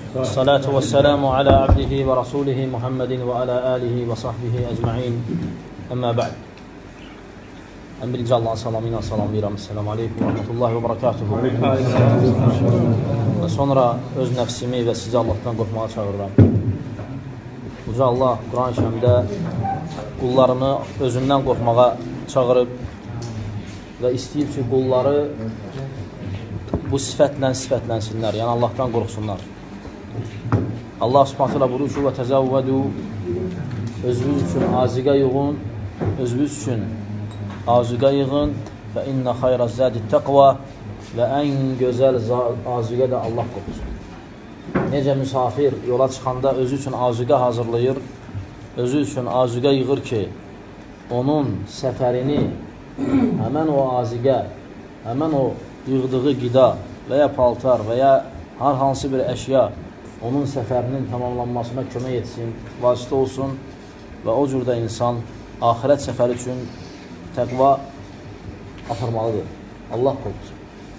Salatu və səlamu alə abdihi və rasulihi Muhammedin və alə alihi və sahbihi əcma'in. Əmmə bə'd. Ən birinci Allahın salamı ilə salamlayıram. Esselamu aleykum və rahmetullahi və barakatuhu. Və sonra öz nəfsimi və sizi Allahdan qorxmağa çağırıram. Uca Allah Quran-ı Kərimdə qullarını özündən qorxmağa çağırıb və istəyib ki, qulları bu sifətlənsinlər, yəni Allahdan qorxsunlar. Allah subhanət hələ buyurur ki, və təzəvvədu, özünüz üçün aziqə yığın, özünüz üçün aziqə yığın və innə xayrə zədi təqva və ən gözəl aziqə də Allah qorxusu. Necə müsafir yola çıxanda özü üçün aziqə hazırlayır, özü üçün aziqə yığır ki, onun səfərini həmən o aziqə, həmən o yığdığı qida və ya paltar və ya hər hansı bir əşya onun səfərinin tamamlanmasına kömək etsin, vasitə olsun və o cürdə insan axirət səfəri üçün təqva aparmalıdır. Allah qorxusu.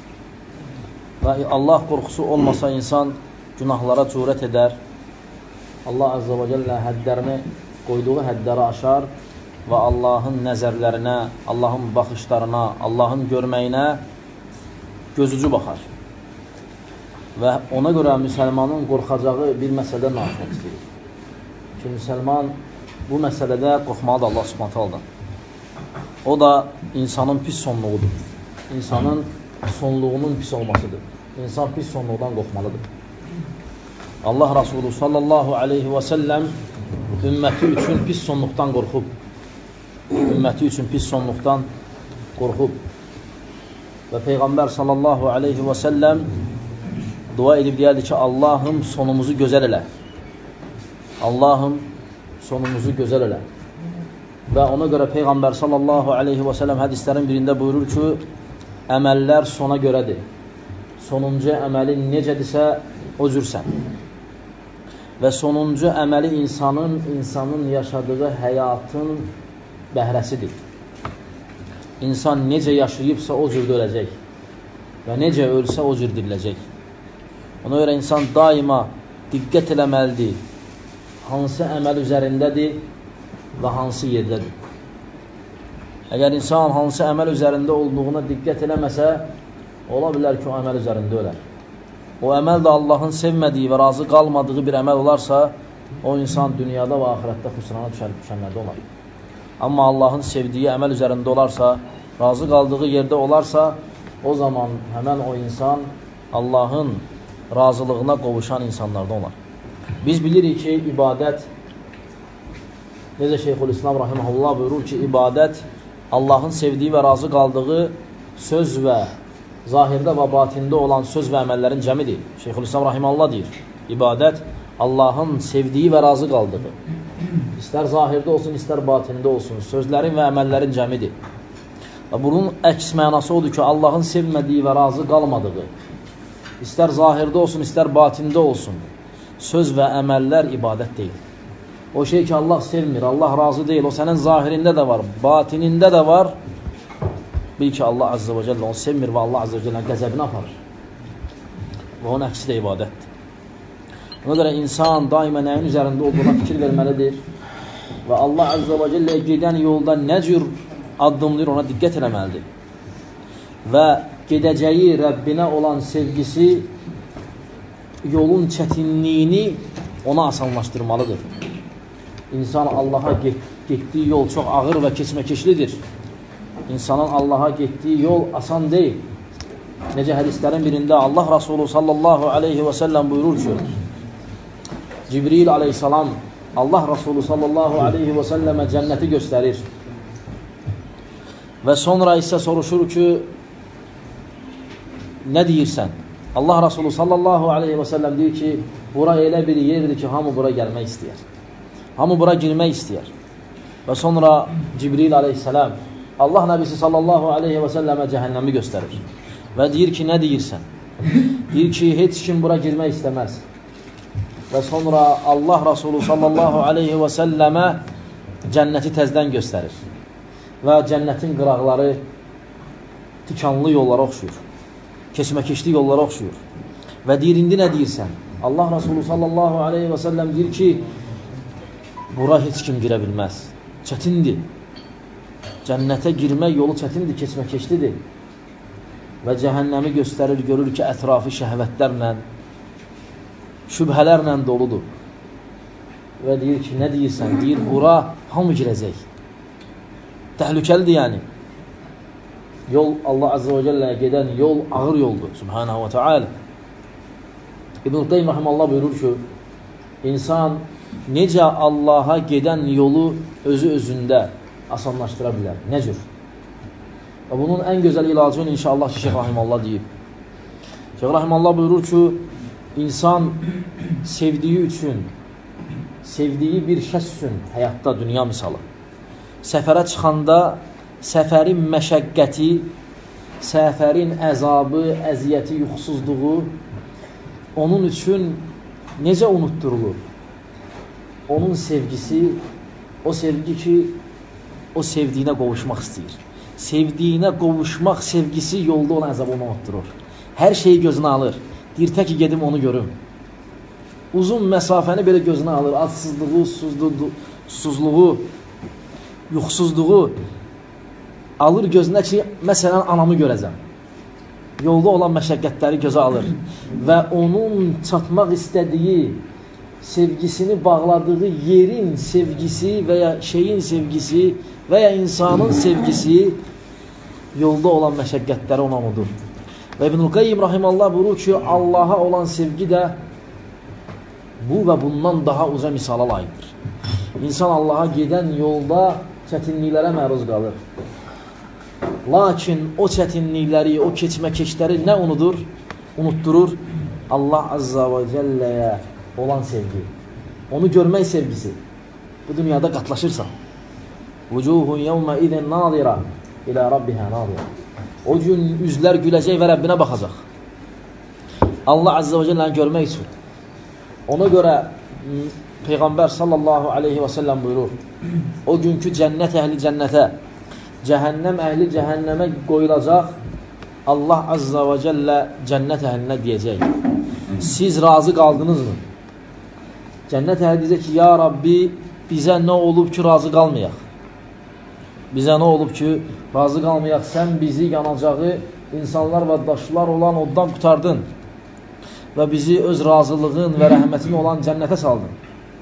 Və Allah qorxusu olmasa insan günahlara cürət edər. Allah Azza və Cəllə həddlərini, qoyduğu həddləri aşar və Allahın nəzərlərinə, Allahın baxışlarına, Allahın görməyinə gözücü baxar. Və ona görə müsəlmanın qorxacağı bir məsələdə naşıq istəyir. Ki, müsəlman bu məsələdə qorxmalıdır Allah subhanət haldan. O da insanın pis sonluğudur. İnsanın sonluğunun pis olmasıdır. İnsan pis sonluqdan qorxmalıdır. Allah Rasulü sallallahu aleyhi və səlləm ümməti üçün pis sonluqdan qorxub. Ümməti üçün pis sonluqdan qorxub. Və Peyğəmbər sallallahu aleyhi və səlləm dua edib deyərdi ki, Allahım sonumuzu gözəl elə. Allahım sonumuzu gözəl elə. Və ona görə Peyğəmbər sallallahu aleyhi və səlləm hədislərin birində buyurur ki, əməllər sona görədir. Sonuncu əməlin necədirsə, o cürsən. Və sonuncu əməli insanın yaşadığı həyatın bəhrəsidir. İnsan necə yaşayıbsa o cürdə öləcək və necə ölsə o cür diriləcək. Ona görə insan daima diqqət eləməlidir, hansı əməl üzərindədir və hansı yerdədir. Əgər insan hansı əməl üzərində olduğuna diqqət eləməsə, ola bilər ki, o əməl üzərində ölər. O əməl də Allahın sevmədiyi və razı qalmadığı bir əməl olarsa, o insan dünyada və axirətdə xüsrana düşənlərdə olar. Amma Allahın sevdiyi əməl üzərində olarsa, razı qaldığı yerdə olarsa, o zaman həmən o insan Allahın razılığına qovuşan insanlardan olar. Biz bilirik ki, ibadət, necə Şeyxülislam rahiməhullah buyurur ki, ibadət Allahın sevdiyi və razı qaldığı söz və zahirdə və batində olan söz və əməllərin cəmidir. Şeyxülislam rahiməhullah deyir, ibadət Allahın sevdiyi və razı qaldığı, İstər zahirdə olsun, istər batində olsun, sözlərin və əməllərin cəmidir. Və bunun əks mənası odur ki, Allahın sevmədiyi və razı qalmadığı, istər zahirdə olsun, istər batində olsun, söz və əməllər ibadət deyil. O şey ki, Allah sevmir, Allah razı deyil, o sənin zahirində də var, batinində də var, bil ki, Allah Azza və Cəllə onu sevmir və Allah Azza və Cəllə qəzəbini aparır. Və onun əksi də ibadətdir. Ona görə insan daima nəyin üzərində olduğuna fikir verməlidir və Allah Azza və Cəllə gedən yolda nə cür addımlayır ona diqqət eləməlidir. Və gedəcəyi Rəbbinə olan sevgisi yolun çətinliyini ona asanlaşdırmalıdır. İnsan Allaha getdiyi yol çox ağır və keçməkeşlidir. İnsanın Allaha getdiyi yol asan deyil. Necə hədislərin birində Allah Rasulü sallallahu aleyhi və səlləm buyurur ki, Cibril aleyhissalam Allah Rasulü sallallahu aleyhi və səlləmə cənnəti göstərir və sonra isə soruşur ki, nə deyirsən? Allah Rasulü sallallahu aleyhi və səlləm deyir ki, bura elə bir yerdir ki, hamı bura gəlmək istəyər. Hamı bura girmək istəyər. Və sonra Cibril aleyhissalam Allah nəbisi sallallahu aleyhi və səlləmə cəhənnəmi göstərir və deyir ki, nə deyirsən? Deyir ki, heç kim bura girmək istəməz. Və sonra Allah Rasulü sallallahu aleyhi və səlləmə cənnəti təzdən göstərir və cənnətin qıraqları tikanlı yollara oxşuyur, keçməkeşli yollara oxşuyur və deyir, indi nə deyirsən? Allah Resulü sallallahu aleyhi və səlləm deyir ki, bura heç kim girə bilməz. Çətindir. Cənnətə girmək yolu çətindir, keçməkəşlidir. Və cəhənnəmi göstərir, görür ki, ətrafı şəhvətlərlə, şübhələrlə doludur. Və deyir ki, nə deyirsən? Deyir, bura hamı girəcək. Təhlükəlidir yəni. Yol Allah Azze və Cəlləyə gedən yol ağır yoldur. Subhanahu və Teala. İbn-i Qayyim Rahimallah buyurur ki, insan necə Allaha gedən yolu özü-özündə asanlaşdıra bilər? Nə cür? Və bunun ən gözəl ilacını inşallah ki, Şeyh Rahimallah deyib. Şeyh Rahimallah buyurur ki, insan sevdiyi üçün, sevdiyi bir şəxs üçün həyatda dünya misalı, səfərə çıxanda səfərin məşəqqəti, səfərin əzabı, əziyyəti, yuxusuzluğu onun üçün necə unutturulur? Onun sevgisi, o sevgi ki, o sevdiyinə qovuşmaq istəyir. Sevdiyinə qovuşmaq sevgisi yolda olan əzabı onu unutturur. Hər şeyi gözünə alır. Deyir, tə ki, gedim onu görüm. Uzun məsafəni belə gözünə alır. Adsızlığı, susuzluğu, yuxusuzluğu alır gözünə ki, məsələn, anamı görəcəm. Yolda olan məşəqqətləri gözə alır və onun çatmaq istədiyi, sevgisini bağladığı yerin sevgisi və ya şeyin sevgisi və ya insanın sevgisi yolda olan məşəqqətləri ona unudur. Və İbn-i Qayyim Rahimallah buyurur ki, Allaha olan sevgi də bu və bundan daha uca misala layiqdir. İnsan Allaha gedən yolda çətinliklərə məruz qalır. Lakin o çətinlikləri, o keçməkəşləri nə unutturur? Allah Azza və Cəlləyə olan sevgi. Onu görmək sevgisi. Bu dünyada qatlaşırsan. Vucuhun yevmə idin nazira ilə Rabbihə nazira. O gün üzlər güləcək və Rəbbinə baxacaq. Allah Azza və Cəlləni görmək üçün. Ona görə Peyğəmbər sallallahu aleyhi və səlləm buyurur. O günkü cənnət əhli cənnətə, cəhənnəm əhli cəhənnəmə qoyulacaq. Allah Azza və Cəllə cənnət əhlinə deyəcək, siz razı qaldınızmı? Cənnət əhli deyəcək ki, ya Rabbi, bizə nə olub ki, razı qalmayaq? Bizə nə olub ki, razı qalmayaq? Sən bizi yanacağı insanlar və daşlar olan oddan qutardın və bizi öz razılığın və rəhmətin olan cənnətə saldın.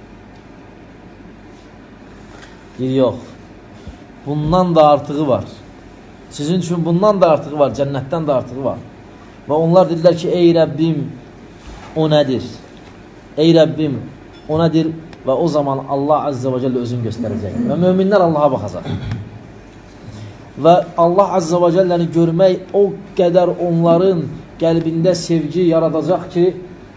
Deyir, yox. Bundan da artığı var. Sizin üçün bundan da artığı var, cənnətdən də artığı var. Və onlar dedilər ki, ey Rəbbim, o nədir? Ey Rəbbim, o nədir? Və o zaman Allah Azza və Cəllə özünü göstərəcək. Və möminlər Allaha baxacaq. Və Allah Azza və Cəlləni görmək o qədər onların qəlbində sevgi yaradacaq ki,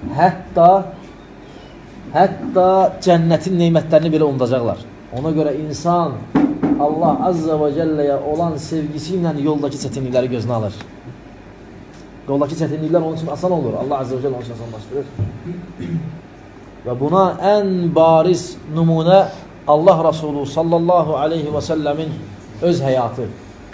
hətta cənnətin neymətlərini belə unudacaqlar. Ona görə insan Allah Azza və Cəlləyə olan sevgisi ilə yoldakı çətinlikləri gözünə alır. Yoldakı çətinliklər onun üçün asan olur. Allah Azza və Cəllə onun üçün asanlaşdırır. Və buna ən bariz nümunə Allah Resulü sallallahu aleyhi və səlləmin öz həyatı.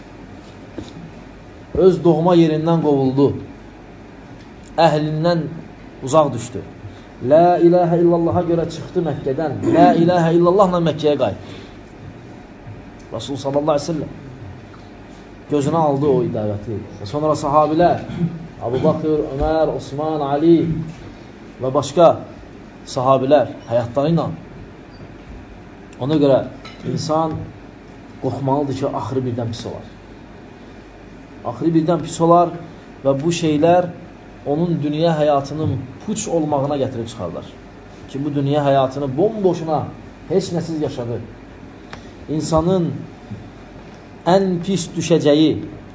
Öz doğma yerindən qovuldu. Əhlindən uzaq düşdü. La ilahə illallaha görə çıxdı Məkkədən. La ilahə illallahla Məkkəyə qayıtdı. Rasul sallallahu aleyhi ve sellem gözünə aldı o idayəti. Və sonra sahabilər Abu Bakır, Ömər, Osman, Ali və başqa sahabilər həyatları ilə. Ona görə insan qorxmalıdır ki, axırı birdən pis olar. Axırı birdən pis olar və bu şeylər onun dünya həyatının puç olmağına gətirib çıxarlar. Ki, bu dünya həyatını bomboşuna heç nəsiz yaşadı. İnsanın ən pis düşəcəyi,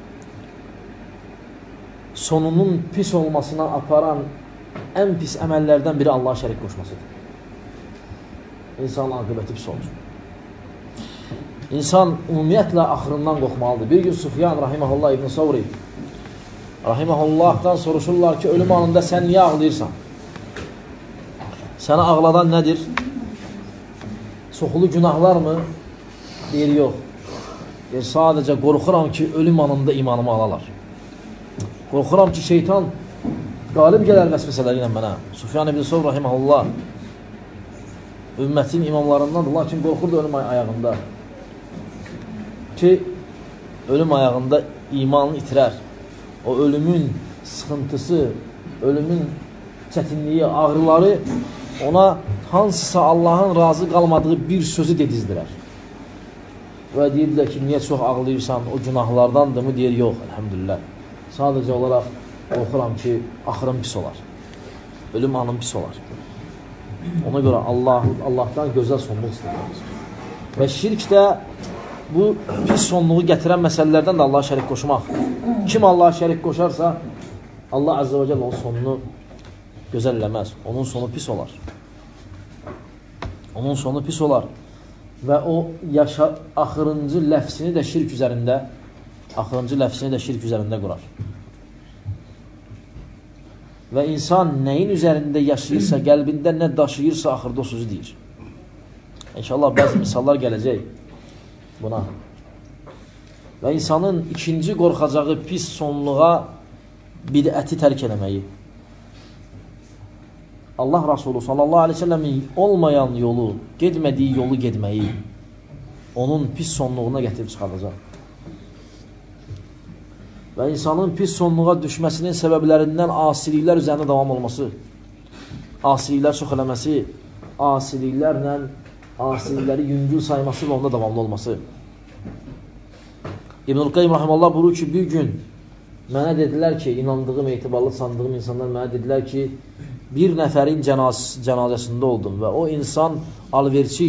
sonunun pis olmasına aparan ən pis əməllərdən biri Allaha şərik qoşmasıdır. İnsanın aqibəti pis olur. İnsan ümumiyyətlə axırından qorxmalıdır. Bir gün Sufyan Rahiməhullah İbn Savri Rahiməhullahdan soruşurlar ki, ölüm anında sən niyə ağlayırsan? Səni ağladan nədir? Çoxlu günahlar mı? Deyir, yox. Deyir, sadəcə qorxuram ki, ölüm anında imanımı alalar. Qorxuram ki, şeytan qalib gələr vəsvəsələri ilə mənə. Sufyan ibn Sövr rahiməhullah ümmətin imamlarındandır, lakin qorxurdu ölüm ayağında ki, ölüm ayağında imanını itirər. O ölümün sıxıntısı, ölümün çətinliyi, ağrıları ona hansısa Allahın razı qalmadığı bir sözü dedizdirər. Və deyirlər ki, niyə çox ağlayırsan, o günahlardandır mı? Deyir, yox, əlhəmdülillah. Sadəcə olaraq qorxuram ki, axırım pis olar. Ölüm anım pis olar. Ona görə Allahdan gözəl sonluq istəyir. Və şirk də bu pis sonluğu gətirən məsələlərdən də Allaha şərik qoşmaq. Kim Allaha şərik qoşarsa, Allah Azze və Cəllə onun sonunu gözəlləməz. Onun sonu pis olar. Onun sonu pis olar. Və o axırıncı ləfsini də şirk üzərində qurar. Və insan nəyin üzərində yaşayırsa, qəlbində nə daşıyırsa, axırda o sözü deyir. İnşallah bəzi misallar gələcək buna. Və insanın ikinci qorxacağı pis sonluğa bidəti tərk eləməyi. Allah Rasulü sallallahu aleyhi ve sellemin olmayan yolu, gedmədiyi yolu gedməyi onun pis sonluğuna gətirib çıxardacaq. Və insanın pis sonluğa düşməsinin səbəblərindən asiliklər üzərində davam olması, asiliklər çox eləməsi, asilikləri yüngül sayması və onda davamlı olması. İbn-i Qayyim rahimehullah buyurur ki, bir gün mənə dedilər ki, inandığım, etibarlı sandığım insanlar mənə dedilər ki, bir nəfərin cənazəsində oldum və o insan alverçi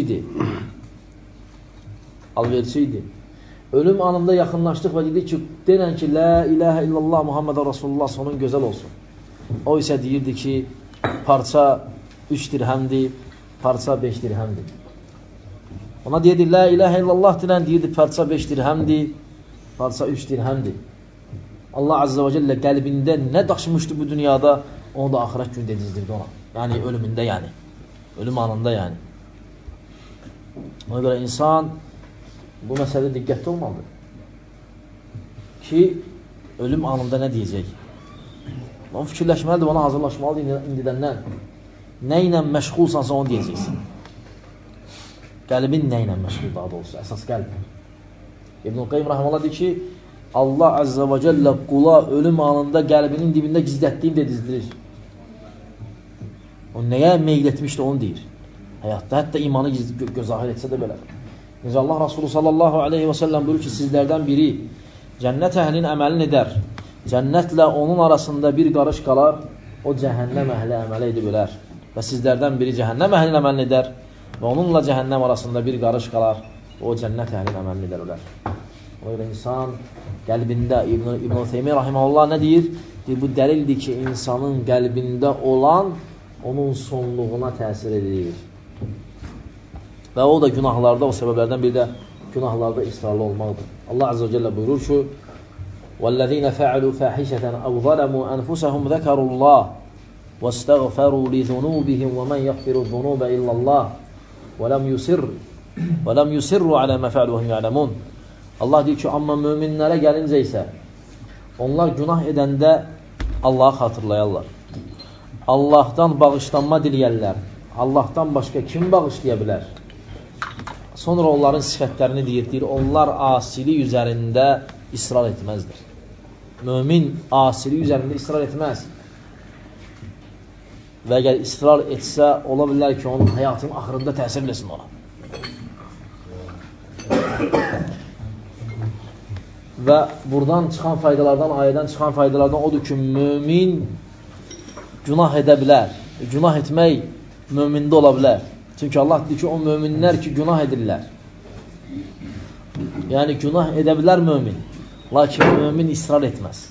idi. Ölüm anında yaxınlaşdıq və dedi ki, denən ki, la ilahə illallah Muhammedən Rasulullah sonun gözəl olsun. O isə deyirdi ki, parça 3 dirhəmdir, parça 5 dirhəmdir. Ona deyirdi, la ilahə illallah denən deyirdi, parça 5 dirhəmdir, parça 3 dirhəmdir. Allah Azze və Cəllə qəlbində nə daşımışdı bu dünyada, onu da axirət gün dedizdirdi ona. Yəni, ölümündə yəni. Ölüm anında yəni. Ona görə insan bu məsələdə diqqətli olmalıdır. Ki, ölüm anında nə deyəcək? Onu fikirləşməlidir, ona hazırlaşmalıdır indidəndən. Nə ilə məşğulsansa onu deyəcəksin. Qəlbin nə ilə məşğul daha doğrusu, əsas qəlb. İbn-i Qayyim rahimehullah deyir ki, Allah Azze və Cəllə qula ölüm anında qəlbinin dibində gizlətdiyini də dizdirir. O nəyə meyil etmişdi onu deyir. Həyatda hətta imanı gözahir etsə də belə. Necə Allah Rasulü sallallahu aleyhi və səlləm buyurur ki, sizlərdən biri cənnət əhlinin əməlini edər. Cənnətlə onun arasında bir qarış qalar, o cəhənnəm əhli əmələ edib ölər. Və sizlərdən biri cəhənnəm əhlinin əməlini edər və onunla cəhənnəm arasında bir qarış qalar, o cənnət əhlinin əməlini edər ölər. O ilə insan qəlbində, İbn-i Teymiyyə rahiməhullah nə deyir? Deyir, bu dəlildir ki, insanın qəlbində olan onun sonluğuna təsir edir. Və o da günahlarda, o səbəblərdən biri də günahlarda israrlı olmaqdır. Allah Azze və Cəllə buyurur ki, وَالَّذِينَ فَعَلُوا فَاحِشَةً أَوْ ظَلَمُوا أَنفُسَهُمْ ذَكَرُوا اللَّهِ وَاسْتَغْفَرُوا لِذُنُوبِهِمْ وَمَنْ يَغْفِرُ الذُّنُوبَ إِلَّا اللَّهِ وَلَمْ يُسِرُّوا عَلَى مَا فَعَلُوا وَهُمْ يَعْلَمُونَ Allah deyir ki, amma möminlərə gəlincə isə onlar günah edəndə Allahı xatırlayarlar. Allahdan bağışlanma diləyərlər. Allahdan başqa kim bağışlaya bilər? Sonra onların sifətlərini deyir, onlar asilik üzərində israr etməzdir. Mömin asilik üzərində israr etməz. Və əgər israr etsə, ola bilər ki, onun həyatının axırında təsir eləsin ona. Və buradan çıxan faydalardan, ayədən çıxan faydalardan odur ki, mömin günah edə bilər. Günah etmək mömində ola bilər. Çünki Allah deyir ki, o möminlər ki, günah edirlər. Yəni, günah edə bilər mömin. Lakin mömin israr etməz.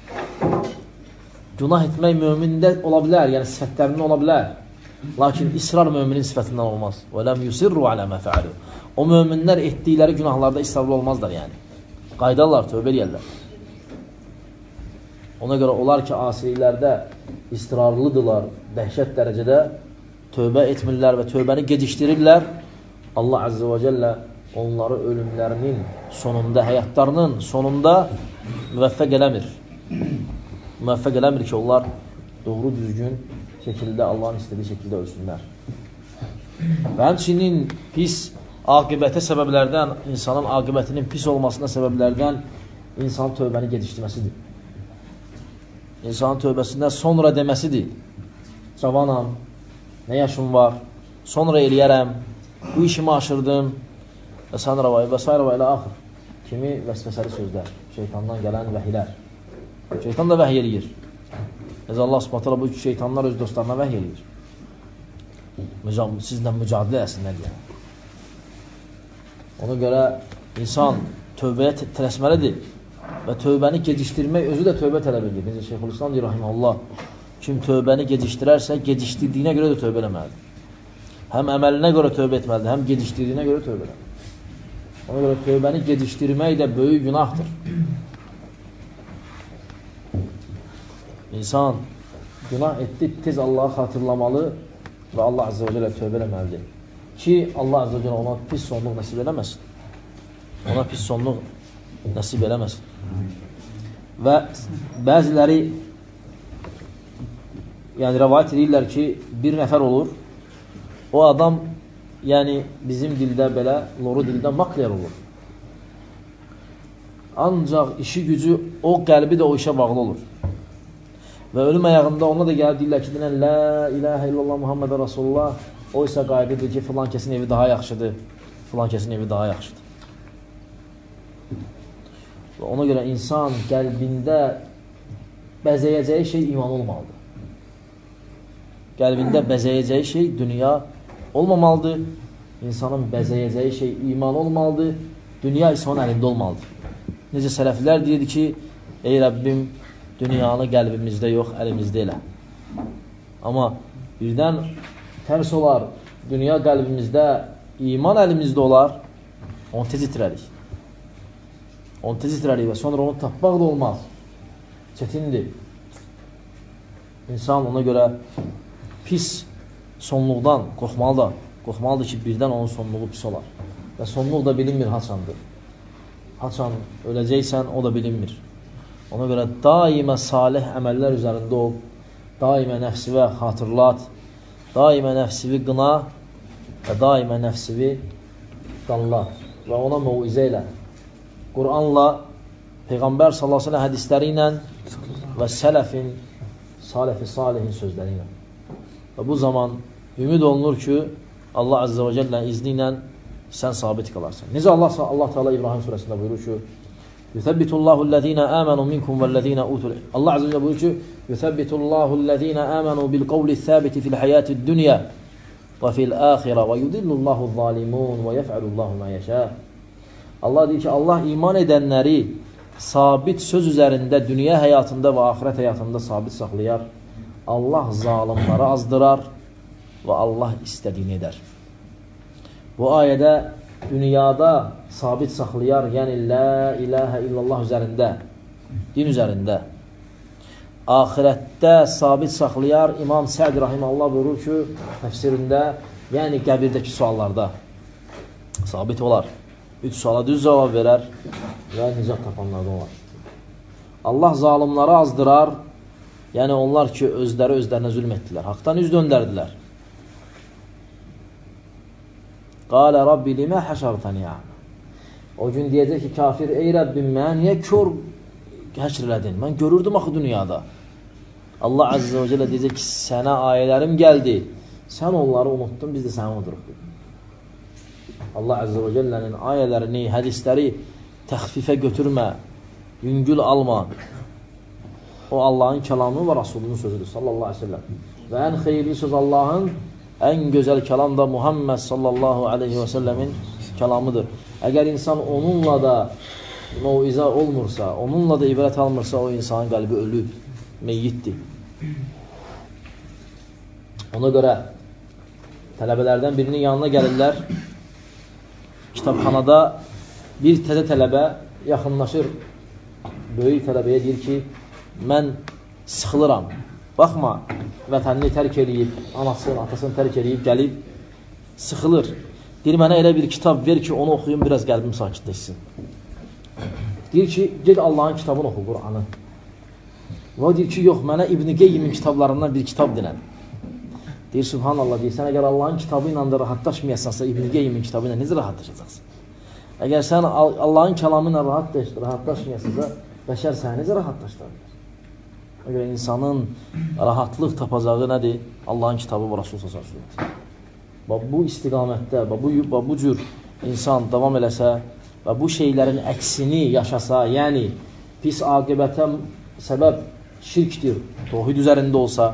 Günah etmək mömində ola bilər, yəni sifətlərindən ola bilər. Lakin israr möminin sifətindən olmaz. وَلَمْ يُسِرُّوا عَلَى مَا فَعَلُوا O möminlər etdikləri günahlarda israrlı olmazlar yəni. Qaydarlar, tövbə eləyərlər. Ona görə olar ki, asiliklərdə israrlıdırlar, dəhşət dərəcədə tövbə etmirlər və tövbəni gecikdirirlər. Allah Azze və Cəllə onları ölümlərinin sonunda, həyatlarının sonunda müvəffəq eləmir. Müvəffəq eləmir ki, onlar doğru düzgün şəkildə, Allahın istədiyi şəkildə ölsünlər. Və həmçinin pis aqibətə səbəblərdən, insanın aqibətinin pis olmasına səbəblərdən insanın tövbəni gecikdirməsidir. İnsanın tövbəsindən sonra deməsidir. Cavanam, nə yaşım var, sonra eləyərəm, bu işimi aşırdım və s. və ilə axır kimi vəsvəsəli sözlər, şeytandan gələn vəhilər. Şeytan da vəhy eləyir. Allah Subhanahu bu şeytanlar öz dostlarına vəhy eləyir. Sizlə mücadilə etsinlər deyə. Ona görə insan tövbəyə tələsməlidir və tövbəni gecikdirmək özü də tövbə tələb edir. Necə Şeyxülislam deyir rahimehullah, kim tövbəni gecikdirərsə, gecikdirdiyinə görə də tövbə eləməlidir. Həm əməlinə görə tövbə etməlidir, həm gecikdirdiyinə görə tövbə eləməlidir. Ona görə tövbəni gecikdirmək də böyük günahdır. İnsan günah etdi, tez Allah'ı xatırlamalı və Allah Azze və Cəllə tövbə eləməlidir. Ki, Allah Azze və Cəllə ona pis sonluq nəsib eləməsin. Ona pis sonluq nəsib eləməsin. Və bəziləri rəvayət edirlər ki, bir nəfər olur, o adam bizim dildə belə, loru dildə makler olur. Ancaq işi gücü, o qəlbi də o işə bağlı olur. Və ölüm ayağında ona da gəlib deyirlər ki, La ilahə illallah Muhammedə Rasulullah, o isə qayıdıdır ki, filan kəsin evi daha yaxşıdır, filan kəsin evi daha yaxşıdır. Və ona görə insan qəlbində bəzəyəcəyi şey iman olmalıdır. Qəlbində bəzəyəcəyi şey dünya olmamalıdır. İnsanın bəzəyəcəyi şey iman olmalıdır. Dünya isə onun əlində olmalıdır. Necə sələflər deyirdi ki, ey Rəbbim, dünyanı qəlbimizdə yox, əlimizdə elə. Amma birdən tərs olar, dünya qəlbimizdə, iman əlimizdə olar, onu tez itirərik. Onu tez itirərik və sonra onu tapmaq da olmaz. Çətindir. İnsan ona görə pis sonluqdan qorxmalıdır ki, birdən onun sonluğu pis olar. Və sonluq da bilinmir haçandır. Haçan öləcəksən, o da bilinmir. Ona görə daimə salih əməllər üzərində ol, daimə nəfsivə xatırlat, daimə nəfsivi qına və daimə nəfsivi qanlat və ona məvizə ilə. Qur'anla, Peyğəmbər sallallahu aleyhi ve sellem hədisləri ilə və sələfin, salifi salihin sözləri ilə. Və bu zaman ümid olunur ki, Allah Azze və Cəllənin izni ilə sən sabit qalarsan. Necə Allah Teala İbrahim surəsində buyurur ki, Yuthabbitullahu amanu minkum vellezina utul. Allah Azze ve Celle buyurur ki, Yuthabbitullahu amanu bil qawli thabiti fil hayatid dunya və fil akhirah və yudillullahu zalimun və yef'alullahu ma yasha. Allah deyir ki, Allah iman edənləri sabit söz üzərində dünya həyatında və axirət həyatında sabit saxlayar. Allah zalimləri azdırar və Allah istədiyini edər. Bu ayədə dünyada sabit saxlayar, yəni la ilahə illallah üzərində, din üzərində. Axirətdə sabit saxlayar, İmam Sə'd rahimehullah buyurur ki, təfsirində, yəni qəbirdəki suallarda sabit olar. 3 suala düz cavab verər və nicat tapanlardan olar. Allah zalimləri azdırar, yəni onlar ki, özlərinə zülm etdilər, haqdan üz döndərdilər. Qalə Rabbi limə həşərtəni a'mə. O gün deyəcək ki, kafir, ey Rəbbim, mən niyə kör həşr elədin? Mən görürdüm axı dünyada. Allah Azze və Cəllə deyəcək ki, sənə ayələrim gəldi, sən onları unuttun, biz də səni unuduruq. Allah Azze və Cəllənin ayələrini, hədisləri təxfifə götürmə, yüngül alma. O Allahın kəlamı və Rasulunun sözüdür, sallallahu aleyhi ve sellem. Və ən xeyirli söz Allahın, ən gözəl kəlam da Muhammed sallallahu aleyhi və səlləmin kəlamıdır. Əgər insan onunla da mövizə olmursa, onunla da ibrət almırsa, o insanın qəlbi ölüb, meyyiddir. Ona görə tələbələrdən birinin yanına gəlirlər, kitabxanada bir təzə tələbə yaxınlaşır, böyük tələbəyə deyir ki, mən sıxılıram, baxma, vətənini tərk edib, anasını, atasını tərk edib, gəlib, sıxılır. Deyir, mənə elə bir kitab ver ki, onu oxuyun, biraz qəlbim sakitləşsin. Deyir ki, ged Allahın kitabını oxu, Qur'anı. Və deyir ki, yox, mənə İbn Qeyyimin kitablarından bir kitab dinədi. Deyir, subhanallah, deyir, sən əgər Allahın kitabı ilə də rahatlaşmayasansa, İbn Qeyyimin kitabı ilə necə rahatlaşacaqsın? Əgər sən Allahın kəlamı ilə rahatlaşmayasansa, bəşər səni necə rahatlaşdırır? Əgər insanın rahatlıq tapacağı nədir? Allahın kitabı və Rasul s.ə.v. Bu istiqamətdə, bu cür insan davam eləsə və bu şeylərin əksini yaşasa, yəni pis aqibətə səbəb şirkdir, tohid üzərində olsa,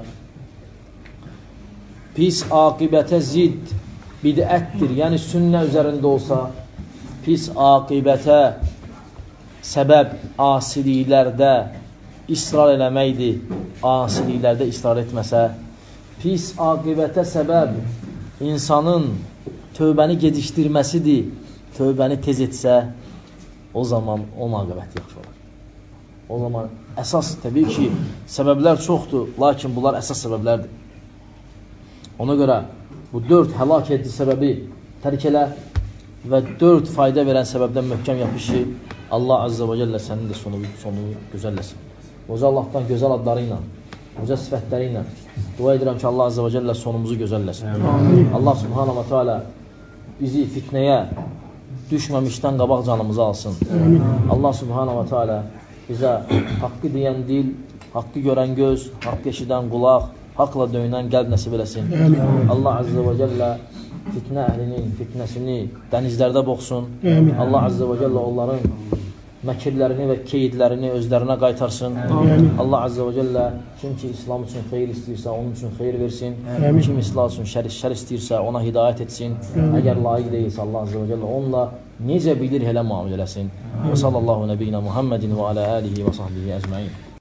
pis aqibətə zid bidətdir, yəni sünnə üzərində olsa, pis aqibətə səbəb asiliklərdə israr eləməkdir, asiliklərdə israr etməsə, pis aqibətə səbəb insanın tövbəni gecikdirməsidir, tövbəni tez etsə, o zaman onun aqibəti yaxşı olur. O zaman əsas, təbii ki, səbəblər çoxdur, lakin bunlar əsas səbəblərdir. Ona görə bu 4 həlak edici səbəbi tərk elə və 4 fayda verən səbəbdən möhkəm yapış ki, Allah Azza və Cəllə sənin də sonunu gözəlləsin. Qoca Allahdan gözəl adları ilə, qoca sifətləri ilə dua edirəm ki, Allah Azza və Cəllə sonumuzu gözəlləsin. Allah Subhanahu və Teala bizi fitnəyə düşməmişdən qabaq canımızı alsın. Allah Subhanahu və Teala bizə haqqı deyən dil, haqqı görən göz, haqqı eşidən qulaq, haqla döyünən qəlb nəsib eləsin. Allah Azza və Cəllə fitnə əhlinin fitnəsini dənizlərdə boxsun. Allah Azza və Cəllə onların məkirlərini və keydlərini özlərinə qaytarsın. Allah Azza və Cəllə kim ki İslam üçün xeyir istəyirsə, onun üçün xeyir versin. Kim İslam üçün şər istəyirsə, ona hidayət etsin. Əgər layiq deyilsə, Allah Azza və Cəllə onunla necə bilir elə muamil eləsin. Və sallallahu nəbiyyina Muhammedin və alə alihi və sahbihi əcməin.